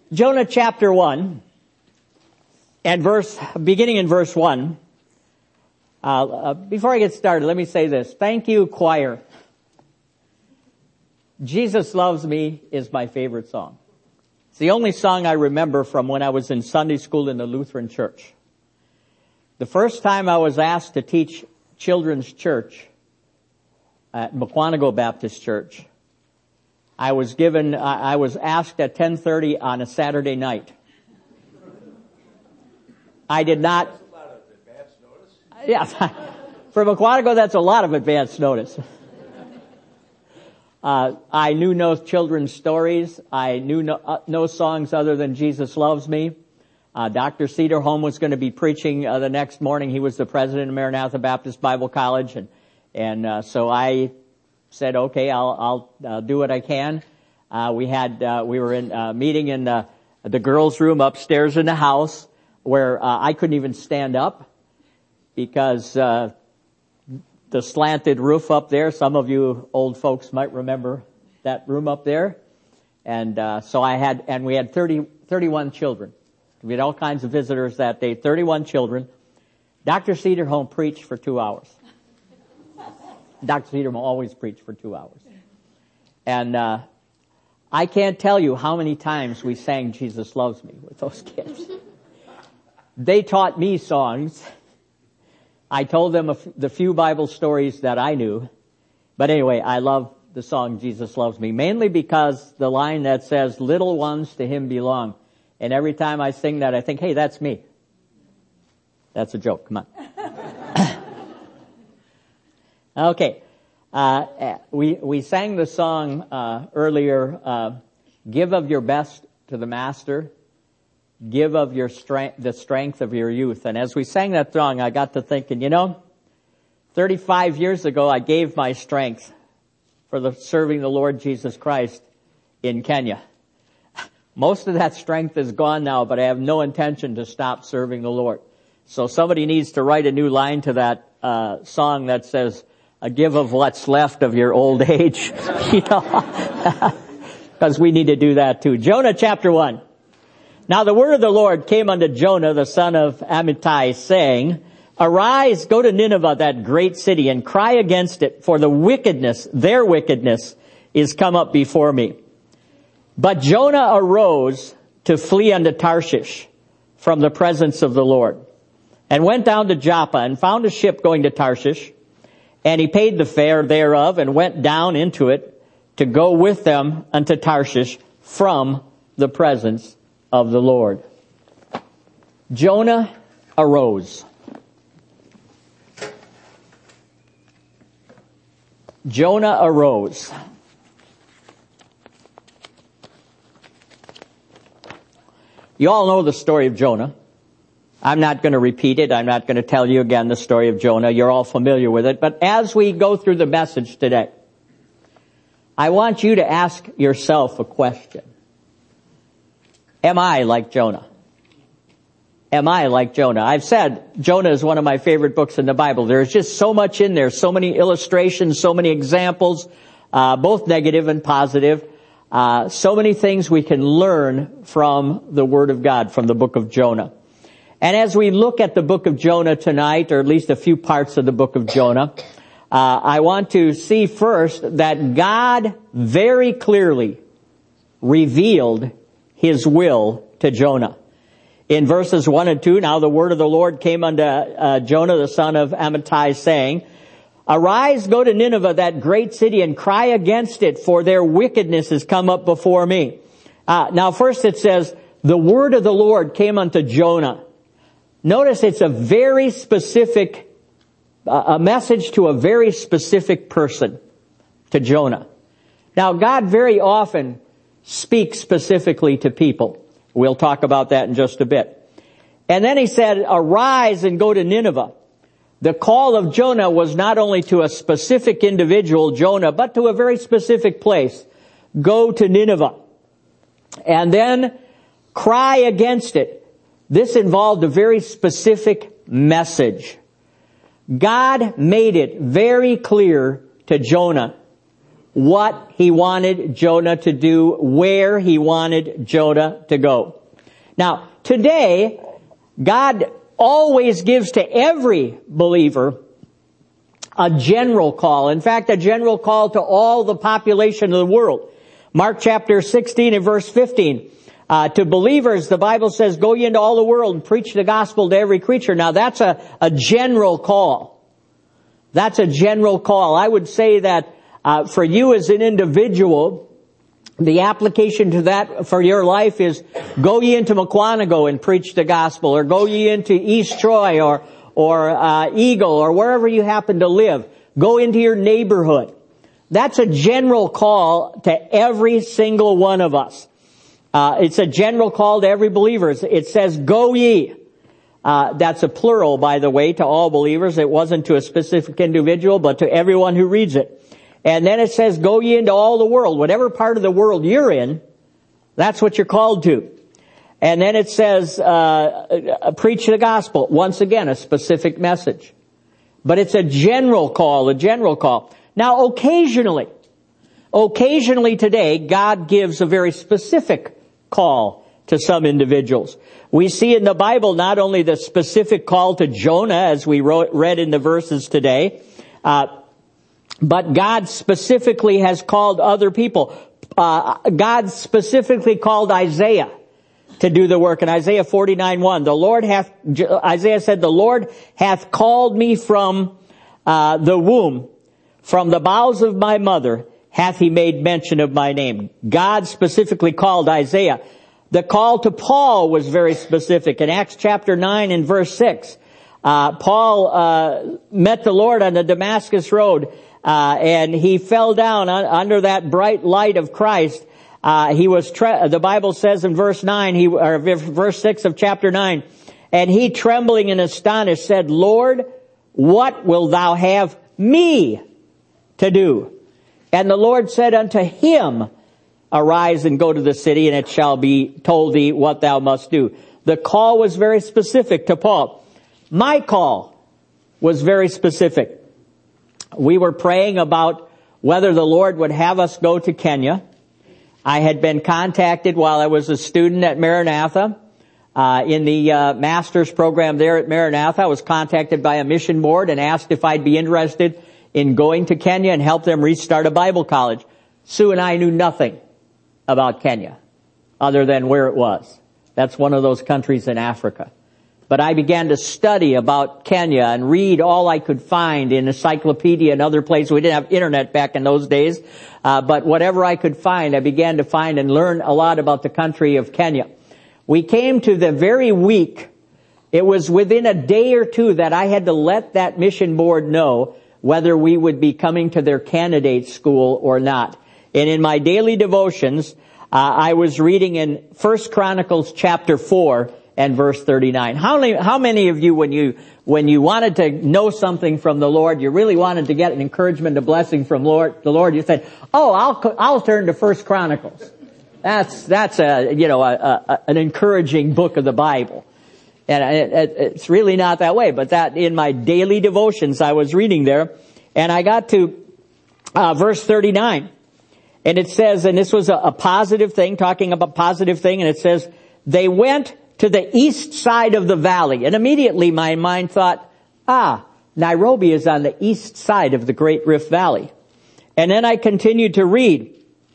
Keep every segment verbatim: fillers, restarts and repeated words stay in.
Jonah chapter one, and verse, beginning in verse one. Uh, uh, before I get started, let me say this. Thank you, choir. Jesus Loves Me is my favorite song. It's the only song I remember from when I was in Sunday school in the Lutheran church. The first time I was asked to teach children's church at Mukwonago Baptist Church, I was given, I was asked at ten thirty on a Saturday night. I did not. That's a lot of advance notice. Yeah, for Mukwonago, that's a lot of advance notice. Uh, I knew no children's stories. I knew no, uh, no songs other than Jesus Loves Me. Uh, Doctor Cederholm was going to be preaching uh, the next morning. He was the president of Maranatha Baptist Bible College, and and uh, so I said, okay, I'll I'll uh, do what I can. Uh, we had uh, we were in a meeting in the, the girls' room upstairs in the house where uh, I couldn't even stand up because uh, the slanted roof up there. Some of you old folks might remember that room up there, and uh, so I had and we had thirty, thirty-one children. We had all kinds of visitors that day, thirty-one children. Doctor Cederholm preached for two hours. Doctor Cederholm always preached for two hours. And uh I can't tell you how many times we sang Jesus Loves Me with those kids. They taught me songs. I told them a f- the few Bible stories that I knew. But anyway, I love the song Jesus Loves Me, mainly because the line that says, little ones to him belong. And every time I sing that, I think, hey, that's me. That's a joke. Come on. Okay. Uh, we, we sang the song, uh, earlier, uh, give of your best to the master. Give of your strength, the strength of your youth. And as we sang that song, I got to thinking, you know, thirty-five years ago, I gave my strength for the serving the Lord Jesus Christ in Kenya. Most of that strength is gone now, but I have no intention to stop serving the Lord. So somebody needs to write a new line to that uh song that says, "A give of what's left of your old age," you know, because we need to do that too. Jonah chapter one. Now the word of the Lord came unto Jonah, the son of Amittai, saying, "Arise, go to Nineveh, that great city, and cry against it, for the wickedness, their wickedness, is come up before me." But Jonah arose to flee unto Tarshish from the presence of the Lord, and went down to Joppa, and found a ship going to Tarshish, and he paid the fare thereof, and went down into it to go with them unto Tarshish from the presence of the Lord. Jonah arose. Jonah arose. You all know the story of Jonah. I'm not going to repeat it. I'm not going to tell you again the story of Jonah. You're all familiar with it. But as we go through the message today, I want you to ask yourself a question. Am I like Jonah? Am I like Jonah? I've said Jonah is one of my favorite books in the Bible. There's just so much in there, so many illustrations, so many examples, uh, both negative and positive. Uh, so many things we can learn from the Word of God, from the book of Jonah. And as we look at the book of Jonah tonight, or at least a few parts of the book of Jonah, uh, I want to see first that God very clearly revealed His will to Jonah. In verses one and two, now the word of the Lord came unto uh, Jonah, the son of Amittai, saying, "Arise, go to Nineveh, that great city, and cry against it, for their wickedness has come up before me." Uh, now first it says, the word of the Lord came unto Jonah. Notice it's a very specific, uh, a message to a very specific person, to Jonah. Now God very often speaks specifically to people. We'll talk about that in just a bit. And then he said, "Arise and go to Nineveh." The call of Jonah was not only to a specific individual, Jonah, but to a very specific place. Go to Nineveh. And then cry against it. This involved a very specific message. God made it very clear to Jonah what he wanted Jonah to do, where he wanted Jonah to go. Now, today, God always gives to every believer a general call. In fact, a general call to all the population of the world. Mark chapter sixteen and verse fifteen. Uh, to believers, the Bible says, go ye into all the world and preach the gospel to every creature. Now that's a, a general call. That's a general call. I would say that uh, for you as an individual, the application to that for your life is go ye into Mukwonago and preach the gospel, or go ye into East Troy or or uh, Eagle, or wherever you happen to live. Go into your neighborhood. That's a general call to every single one of us. Uh, it's a general call to every believer. It says, go ye. Uh, that's a plural, by the way, to all believers. It wasn't to a specific individual, but to everyone who reads it. And then it says, go ye into all the world. Whatever part of the world you're in, that's what you're called to. And then it says, uh, preach the gospel. Once again, a specific message. But it's a general call, a general call. Now, occasionally, occasionally today, God gives a very specific call to some individuals. We see in the Bible not only the specific call to Jonah, as we wrote, read in the verses today, uh, but God specifically has called other people. Uh, God specifically called Isaiah to do the work. In Isaiah forty-nine one, the Lord hath, Isaiah said, the Lord hath called me from uh, the womb, from the bowels of my mother, hath he made mention of my name. God specifically called Isaiah. The call to Paul was very specific. In Acts chapter nine and verse six, uh, Paul uh, met the Lord on the Damascus road, uh, and he fell down un- under that bright light of Christ. Uh, he was, tre- the Bible says in verse nine, he, or verse six of chapter nine, and he trembling and astonished said, Lord, what wilt thou have me to do? And the Lord said unto him, arise and go to the city, and it shall be told thee what thou must do. The call was very specific to Paul. My call was very specific. We were praying about whether the Lord would have us go to Kenya. I had been contacted while I was a student at Maranatha, uh, in the uh, master's program there at Maranatha. I was contacted by a mission board and asked if I'd be interested in going to Kenya and help them restart a Bible college. Sue and I knew nothing about Kenya other than where it was. That's one of those countries in Africa. But I began to study about Kenya and read all I could find in encyclopedia and other places. We didn't have internet back in those days. Uh, but whatever I could find, I began to find and learn a lot about the country of Kenya. We came to the very week. It was within a day or two that I had to let that mission board know whether we would be coming to their candidate school or not. And in my daily devotions, uh, I was reading in First Chronicles chapter four and verse thirty-nine. How many, how many of you, when you, when you wanted to know something from the Lord, you really wanted to get an encouragement, a blessing from Lord, the Lord, you said, oh, I'll, I'll turn to First Chronicles. That's, that's a, you know, a, a, an encouraging book of the Bible. And it, it, it's really not that way, but that in my daily devotions I was reading there, and I got to, uh, verse thirty-nine. And it says, and this was a, a positive thing, talking about positive thing, and it says, they went to the east side of the valley. And immediately my mind thought, ah, Nairobi is on the east side of the Great Rift Valley. And then I continued to read.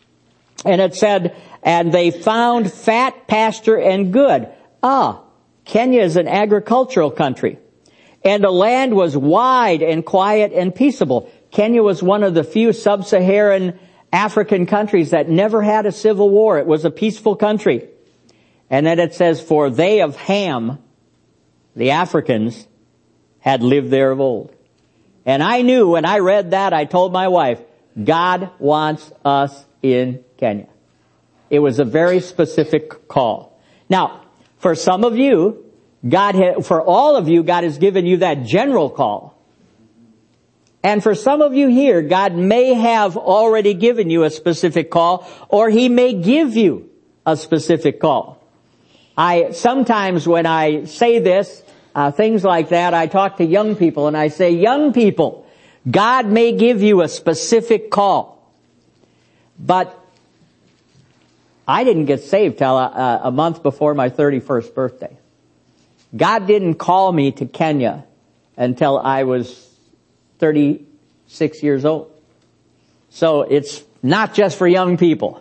And it said, and they found fat pasture and good. Ah, Kenya is an agricultural country. And the land was wide and quiet and peaceable. Kenya was one of the few sub-Saharan African countries that never had a civil war. It was a peaceful country. And then it says, for they of Ham, the Africans, had lived there of old. And I knew when I read that, I told my wife, God wants us in Kenya. It was a very specific call. Now, for some of you, God, ha- for all of you, God has given you that general call. And for some of you here, God may have already given you a specific call, or He may give you a specific call. I, sometimes when I say this, uh, things like that, I talk to young people and I say, young people, God may give you a specific call. But I didn't get saved till a, a month before my thirty-first birthday. God didn't call me to Kenya until I was thirty-six years old. So it's not just for young people.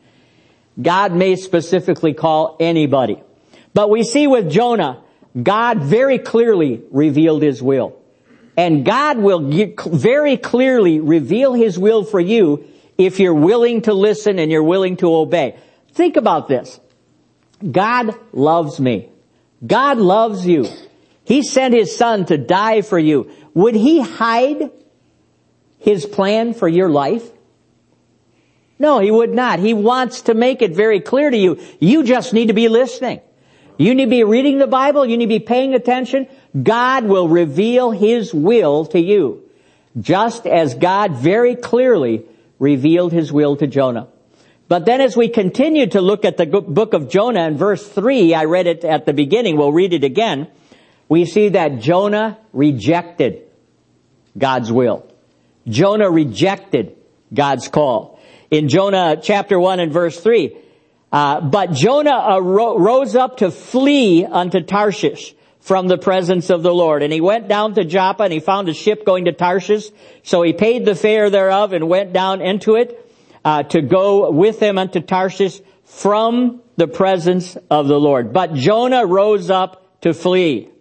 God may specifically call anybody. But we see with Jonah, God very clearly revealed His will. And God will very clearly reveal His will for you if you're willing to listen and you're willing to obey. Think about this. God loves me. God loves you. He sent His Son to die for you. Would He hide His plan for your life? No, He would not. He wants to make it very clear to you. You just need to be listening. You need to be reading the Bible. You need to be paying attention. God will reveal His will to you, just as God very clearly revealed His will to Jonah. But then as we continue to look at the book of Jonah in verse three, I read it at the beginning, we'll read it again, we see that Jonah rejected God's will. Jonah rejected God's call. In Jonah chapter one and verse three, uh, but Jonah aro- rose up to flee unto Tarshish from the presence of the Lord. And he went down to Joppa, and he found a ship going to Tarshish. So he paid the fare thereof and went down into it uh, to go with them unto Tarshish from the presence of the Lord. But Jonah rose up to flee.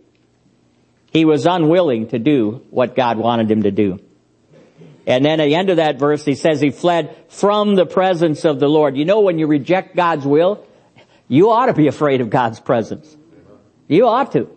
He was unwilling to do what God wanted him to do. And then at the end of that verse, he says he fled from the presence of the Lord. You know, when you reject God's will, you ought to be afraid of God's presence. You ought to.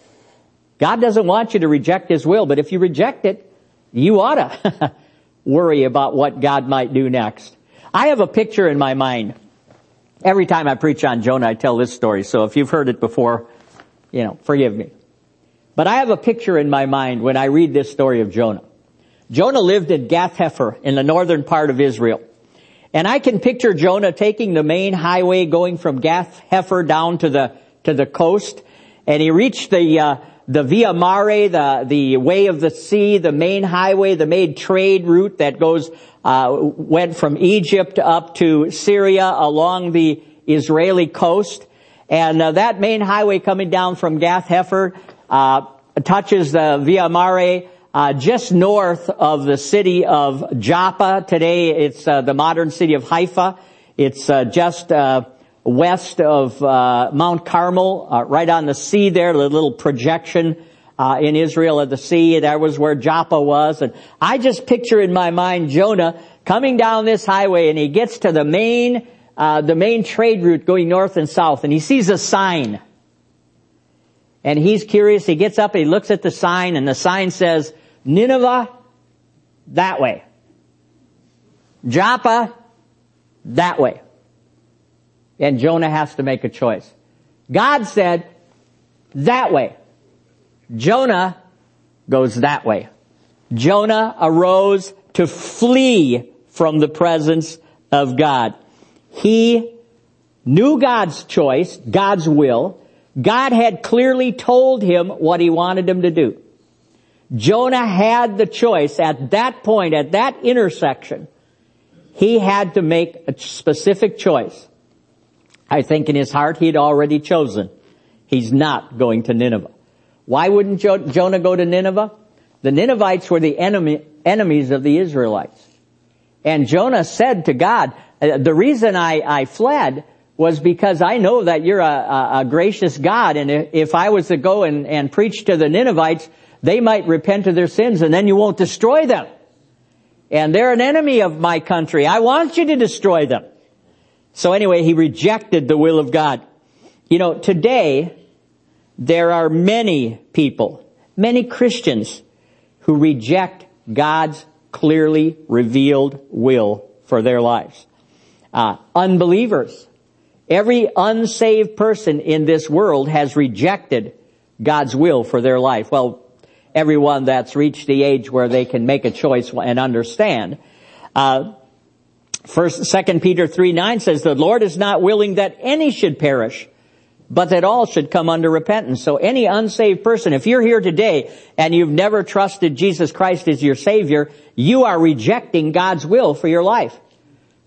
God doesn't want you to reject His will, but if you reject it, you ought to worry about what God might do next. I have a picture in my mind. Every time I preach on Jonah, I tell this story. So if you've heard it before, you know, forgive me. But I have a picture in my mind when I read this story of Jonah. Jonah lived in Gath-Hepher in the northern part of Israel. And I can picture Jonah taking the main highway going from Gath-Hepher down to the, to the coast. And he reached the, uh, the Via Mare, the, the way of the sea, the main highway, the main trade route that goes, uh, went from Egypt up to Syria along the Israeli coast. And uh, that main highway coming down from Gath-Hepher, uh, touches the Via Mare, Uh, just north of the city of Joppa. Today it's uh, the modern city of Haifa. It's uh, just uh, west of uh, Mount Carmel, uh, right on the sea there, the little projection uh, in Israel of the sea. That was where Joppa was. And I just picture in my mind Jonah coming down this highway, and he gets to the main, uh, the main trade route going north and south, and he sees a sign. And he's curious. He gets up and he looks at the sign, and the sign says, Nineveh, that way. Joppa, that way. And Jonah has to make a choice. God said, that way. Jonah goes that way. Jonah arose to flee from the presence of God. He knew God's choice, God's will. God had clearly told him what He wanted him to do. Jonah had the choice at that point, at that intersection. He had to make a specific choice. I think in his heart he'd already chosen. He's not going to Nineveh. Why wouldn't jo- Jonah go to Nineveh? The Ninevites were the enemy, enemies of the Israelites. And Jonah said to God, the reason I, I fled was because I know that you're a, a, a gracious God, and if I was to go and, and preach to the Ninevites, they might repent of their sins, and then you won't destroy them. And they're an enemy of my country. I want you to destroy them. So anyway, he rejected the will of God. You know, today, there are many people, many Christians, who reject God's clearly revealed will for their lives. Uh, unbelievers. Every unsaved person in this world has rejected God's will for their life. Well, everyone that's reached the age where they can make a choice and understand. Uh, First, Second Peter three nine says, the Lord is not willing that any should perish, but that all should come under repentance. So any unsaved person, if you're here today and you've never trusted Jesus Christ as your Savior, you are rejecting God's will for your life.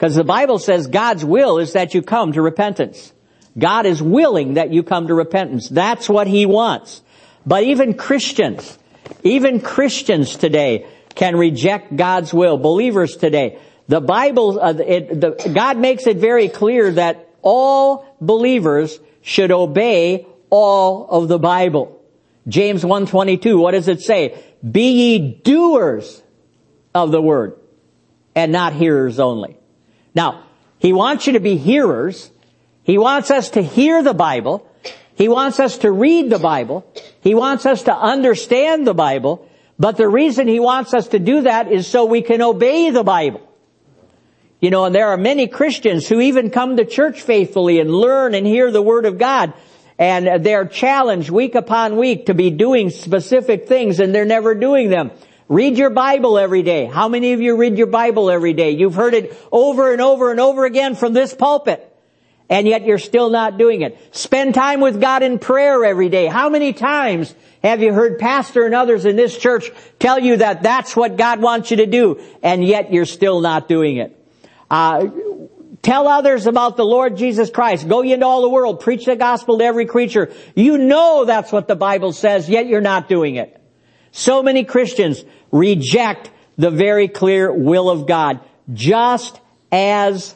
Because the Bible says God's will is that you come to repentance. God is willing that you come to repentance. That's what He wants. But even Christians, even Christians today can reject God's will. Believers today. The Bible, uh, it, the, God makes it very clear that all believers should obey all of the Bible. James one twenty-two, what does it say? Be ye doers of the word, and not hearers only. Now, He wants you to be hearers. He wants us to hear the Bible. He wants us to read the Bible. He wants us to understand the Bible. But the reason He wants us to do that is so we can obey the Bible. You know, and there are many Christians who even come to church faithfully and learn and hear the Word of God. And they're challenged week upon week to be doing specific things, and they're never doing them. Read your Bible every day. How many of you read your Bible every day? You've heard it over and over and over again from this pulpit, and yet you're still not doing it. Spend time with God in prayer every day. How many times have you heard pastor and others in this church tell you that that's what God wants you to do, and yet you're still not doing it? Uh, tell others about the Lord Jesus Christ. Go ye into all the world. Preach the gospel to every creature. You know that's what the Bible says, yet you're not doing it. So many Christians reject the very clear will of God, just as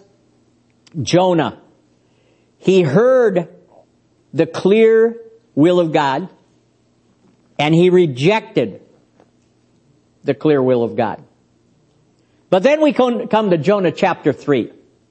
Jonah. He heard the clear will of God, and he rejected the clear will of God. But then we come to Jonah chapter three.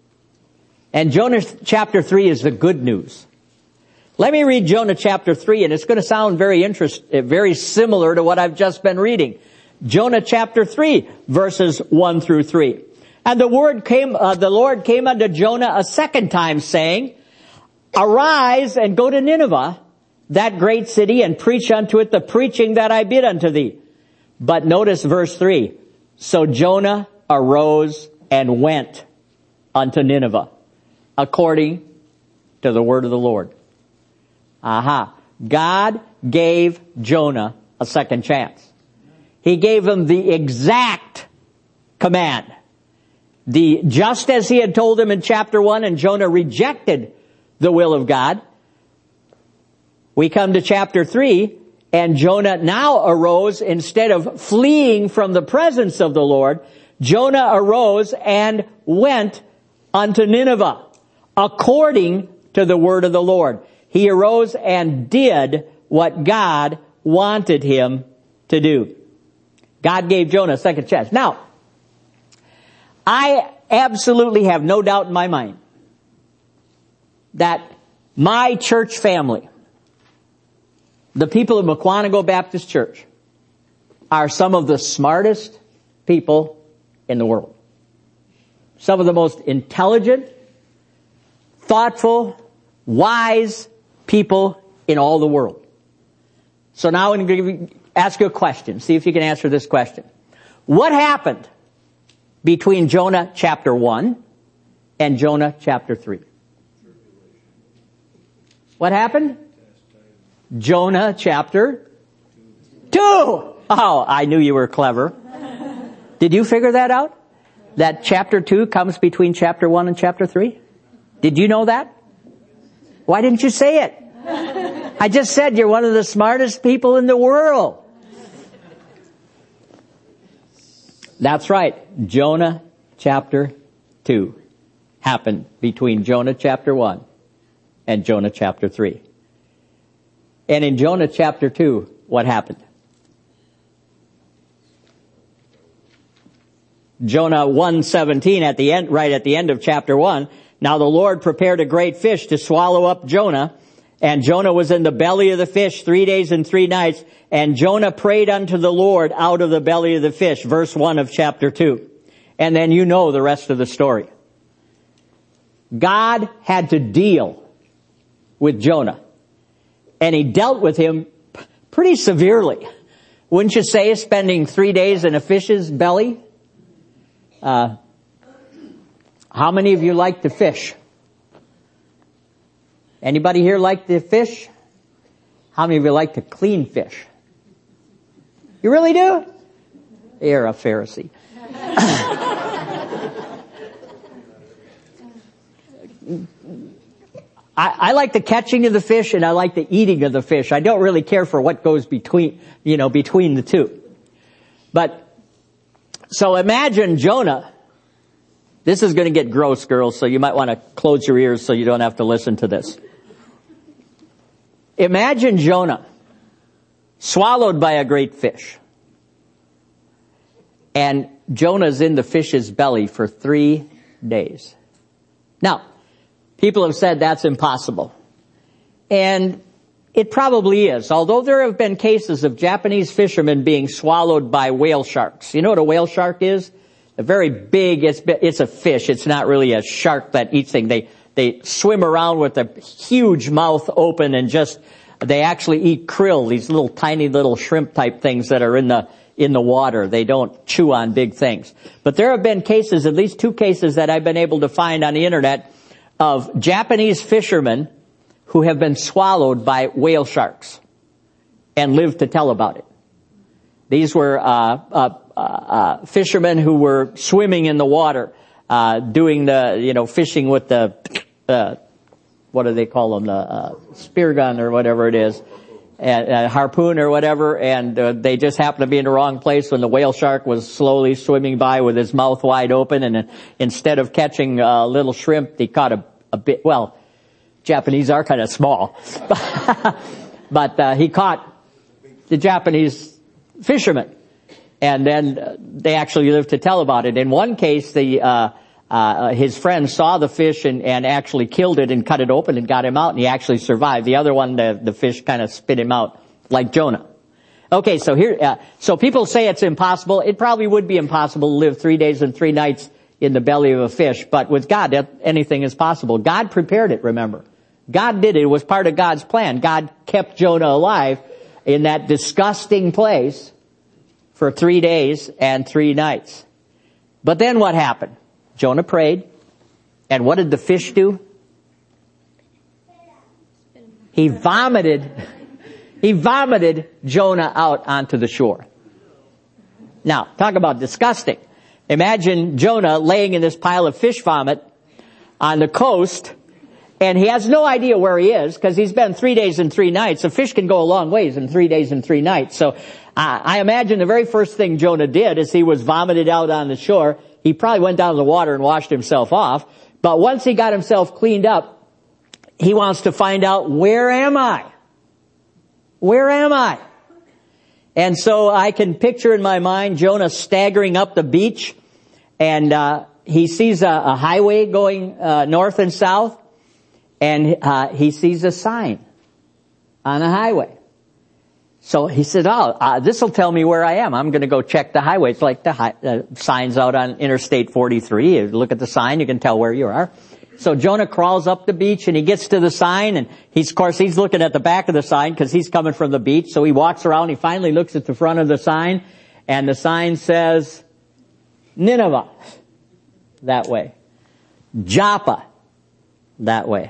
And Jonah chapter three is the good news. Let me read Jonah chapter three, and it's going to sound very interest, very similar to what I've just been reading. Jonah chapter three, verses one through three. And the word came, uh, the Lord came unto Jonah a second time, saying, Arise and go to Nineveh, that great city, and preach unto it the preaching that I bid unto thee. But notice verse three. So Jonah arose and went unto Nineveh, according to the word of the Lord. Aha. God gave Jonah a second chance. He gave him the exact command. The, just as He had told him in chapter one, and Jonah rejected the will of God. We come to chapter three, and Jonah now arose, instead of fleeing from the presence of the Lord, Jonah arose and went unto Nineveh, according to the word of the Lord. He arose and did what God wanted him to do. God gave Jonah a second chance. Now, I absolutely have no doubt in my mind that my church family, the people of Mukwonago Baptist Church, are some of the smartest people in the world. Some of the most intelligent, thoughtful, wise people in all the world. So now I'm going to ask you a question. See if you can answer this question. What happened between Jonah chapter one and Jonah chapter three? What happened? Jonah chapter two. Oh, I knew you were clever. Did you figure that out? That chapter two comes between chapter one and chapter three? Did you know that? Why didn't you say it? I just said you're one of the smartest people in the world. That's right. Jonah chapter two happened between Jonah chapter one and Jonah chapter three. And in Jonah chapter two, what happened? Jonah one seventeen at the end, right at the end of chapter one. Now the Lord prepared a great fish to swallow up Jonah, and Jonah was in the belly of the fish three days and three nights, and Jonah prayed unto the Lord out of the belly of the fish, verse one of chapter two. And then you know the rest of the story. God had to deal with Jonah, and He dealt with him pretty severely. Wouldn't you say, spending three days in a fish's belly? Uh, how many of you like to fish? Anybody here like to fish? How many of you like to clean fish? You really do? You're a Pharisee. I, I like the catching of the fish and I like the eating of the fish. I don't really care for what goes between, you know, between the two. But, so imagine Jonah. This is going to get gross, girls, so you might want to close your ears so you don't have to listen to this. Imagine Jonah swallowed by a great fish. And Jonah's in the fish's belly for three days. Now, people have said that's impossible. And it probably is, although there have been cases of Japanese fishermen being swallowed by whale sharks. You know what a whale shark is? A very big, it's, it's a fish. It's not really a shark that eats things. They, they swim around with a huge mouth open and just, they actually eat krill, these little tiny little shrimp type things that are in the, in the water. They don't chew on big things. But there have been cases, at least two cases that I've been able to find on the internet of Japanese fishermen who have been swallowed by whale sharks and lived to tell about it. These were, uh, uh, uh, uh fishermen who were swimming in the water, uh, doing the, you know, fishing with the, uh, what do they call them, the, uh, spear gun or whatever it is, and, uh, harpoon or whatever, and, uh, they just happened to be in the wrong place when the whale shark was slowly swimming by with his mouth wide open, and uh, instead of catching a little shrimp, he caught a, a bit, well, Japanese are kind of small, but, uh, he caught the Japanese fishermen. And then uh, they actually lived to tell about it. In one case, the, uh, uh, his friend saw the fish and, and actually killed it and cut it open and got him out, and he actually survived. The other one, the, the fish kind of spit him out, like Jonah. Okay, so here, uh, so people say it's impossible. It probably would be impossible to live three days and three nights in the belly of a fish, but with God, anything is possible. God prepared it, remember. God did it. It was part of God's plan. God kept Jonah alive in that disgusting place for three days and three nights. But then what happened? Jonah prayed, and what did the fish do? He vomited, he vomited Jonah out onto the shore. Now, talk about disgusting. Imagine Jonah laying in this pile of fish vomit on the coast, and he has no idea where he is because he's been three days and three nights. A fish can go a long ways in three days and three nights. So uh, I imagine the very first thing Jonah did is he was vomited out on the shore. He probably went down to the water and washed himself off. But once he got himself cleaned up, he wants to find out, where am I? Where am I? And so I can picture in my mind Jonah staggering up the beach, and uh he sees a, a highway going uh north and south. And uh, he sees a sign on a highway. So he said, oh, uh, this will tell me where I am. I'm going to go check the highway. It's like the hi- uh, signs out on Interstate forty-three. You look at the sign, you can tell where you are. So Jonah crawls up the beach and he gets to the sign, and he's, of course, he's looking at the back of the sign because he's coming from the beach. So he walks around, he finally looks at the front of the sign, and the sign says, Nineveh, that way. Joppa, that way.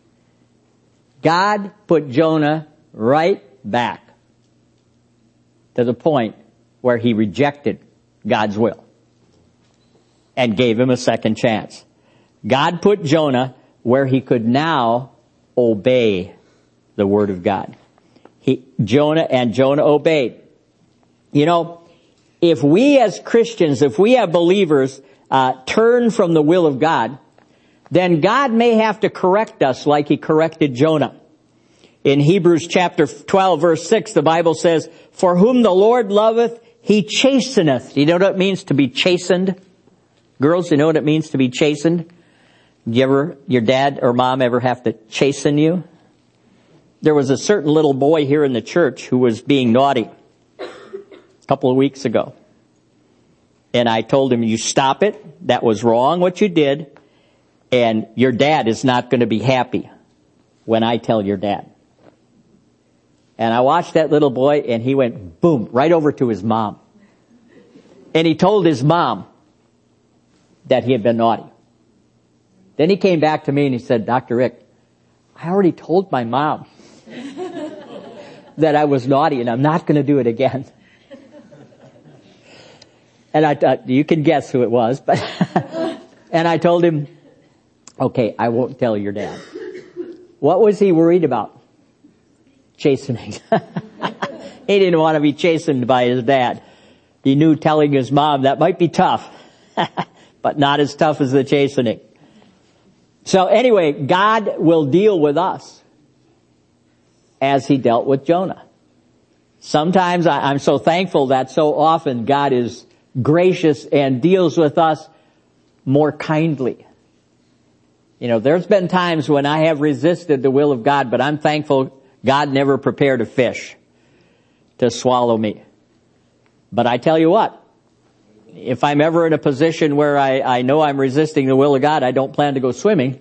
God put Jonah right back to the point where he rejected God's will and gave him a second chance. God put Jonah where he could now obey the word of God. He, Jonah, and Jonah obeyed. You know, if we as Christians, if we have believers, uh, turn from the will of God, then God may have to correct us like he corrected Jonah. In Hebrews chapter twelve verse six, the Bible says, for whom the Lord loveth, he chasteneth. You know what it means to be chastened? Girls, you know what it means to be chastened? You ever, your dad or mom ever have to chasten you? There was a certain little boy here in the church who was being naughty a couple of weeks ago. And I told him, you stop it. That was wrong what you did. And your dad is not going to be happy when I tell your dad. And I watched that little boy, and he went boom, right over to his mom. And he told his mom that he had been naughty. Then he came back to me and he said, Doctor Rick, I already told my mom that I was naughty and I'm not going to do it again. And I, uh, you can guess who it was, but, and I told him, Okay, I won't tell your dad. What was he worried about? Chastening. He didn't want to be chastened by his dad. He knew telling his mom that might be tough, but not as tough as the chastening. So anyway, God will deal with us as he dealt with Jonah. Sometimes I, I'm so thankful that so often God is gracious and deals with us more kindly. You know, there's been times when I have resisted the will of God, but I'm thankful God never prepared a fish to swallow me. But I tell you what, if I'm ever in a position where I, I know I'm resisting the will of God, I don't plan to go swimming.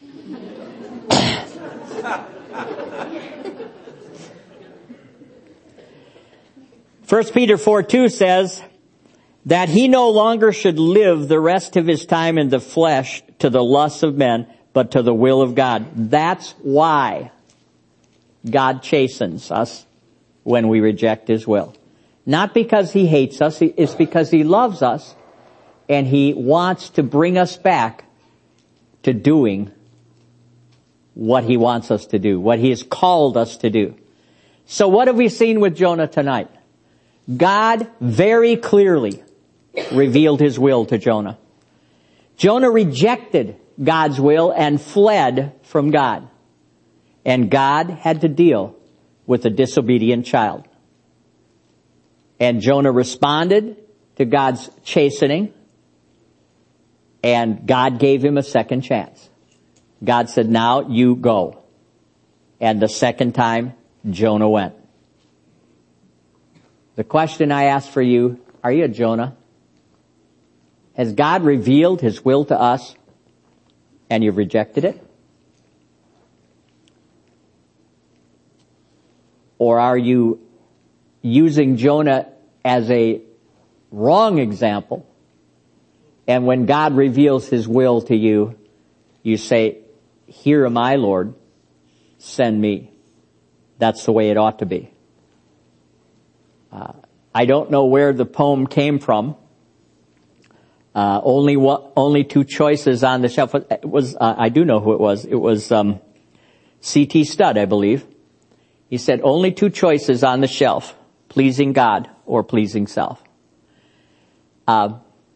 First Peter four two says that he no longer should live the rest of his time in the flesh to the lusts of men, but to the will of God. That's why God chastens us when we reject his will. Not because he hates us, it's because he loves us and he wants to bring us back to doing what he wants us to do, what he has called us to do. So what have we seen with Jonah tonight? God very clearly revealed his will to Jonah. Jonah rejected God's will and fled from God. And God had to deal with a disobedient child. And Jonah responded to God's chastening, and God gave him a second chance. God said, now you go. And the second time, Jonah went. The question I ask for you, are you a Jonah? Has God revealed his will to us and you've rejected it? Or are you using Jonah as a wrong example, and when God reveals his will to you, you say, here am I, Lord, send me. That's the way it ought to be. Uh, I don't know where the poem came from. Uh, only one, only two choices on the shelf. It was, uh, I do know who it was. It was, um, C T Studd, I believe. He said, only two choices on the shelf, pleasing God or pleasing self. Uh,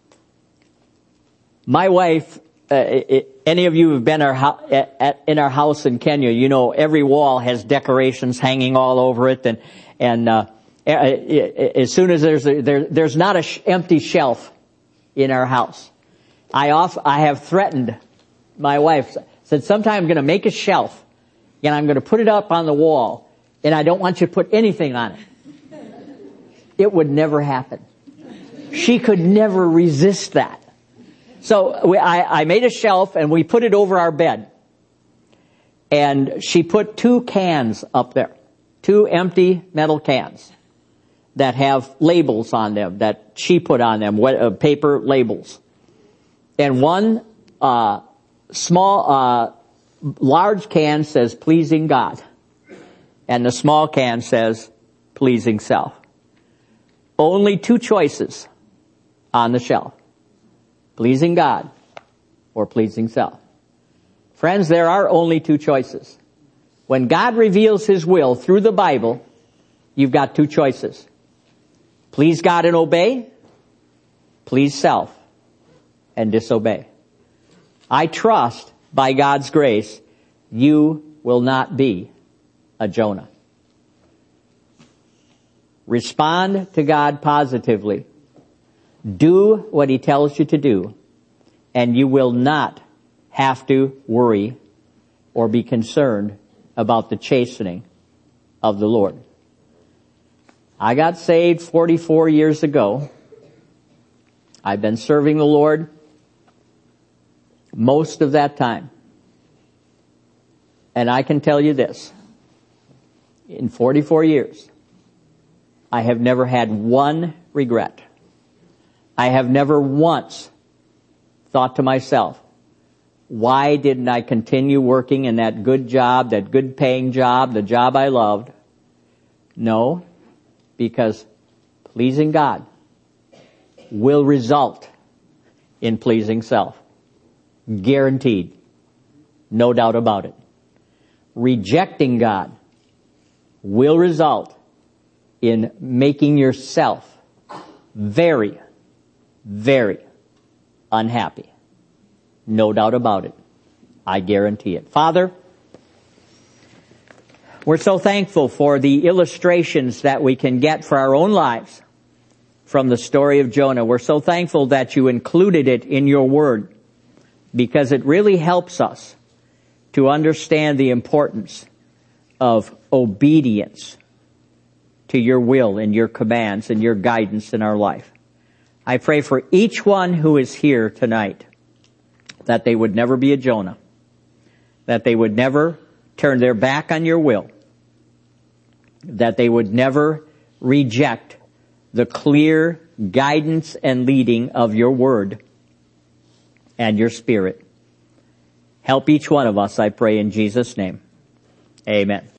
my wife, uh, it, any of you who have been our ho- at, at, in our house in Kenya, you know every wall has decorations hanging all over it, and and uh, as soon as there's a, there, there's not a sh- empty shelf in our house. I off I have threatened my wife, said sometime I'm going to make a shelf and I'm going to put it up on the wall, and I don't want you to put anything on it. It would never happen. She could never resist that. So we, I, I made a shelf and we put it over our bed. And she put two cans up there. Two empty metal cans that have labels on them that she put on them, what, uh, paper labels. And one uh small, uh large can says pleasing God. And the small can says pleasing self. Only two choices on the shelf. Pleasing God or pleasing self. Friends, there are only two choices. When God reveals his will through the Bible, you've got two choices. Please God and obey. Please self and disobey. I trust, by God's grace, you will not be a Jonah. Respond to God positively. Do what he tells you to do, and you will not have to worry or be concerned about the chastening of the Lord. I got saved forty-four years ago. I've been serving the Lord most of that time. And I can tell you this. In forty-four years, I have never had one regret. I have never once thought to myself, why didn't I continue working in that good job, that good paying job, the job I loved? No, because pleasing God will result in pleasing self. Guaranteed. No doubt about it. Rejecting God will result in making yourself very, very unhappy. No doubt about it. I guarantee it. Father, we're so thankful for the illustrations that we can get for our own lives from the story of Jonah. We're so thankful that you included it in your word, because it really helps us to understand the importance of obedience to your will and your commands and your guidance in our life. I pray for each one who is here tonight that they would never be a Jonah, that they would never turn their back on your will, that they would never reject the clear guidance and leading of your word and your spirit. Help each one of us, I pray in Jesus' name. Amen.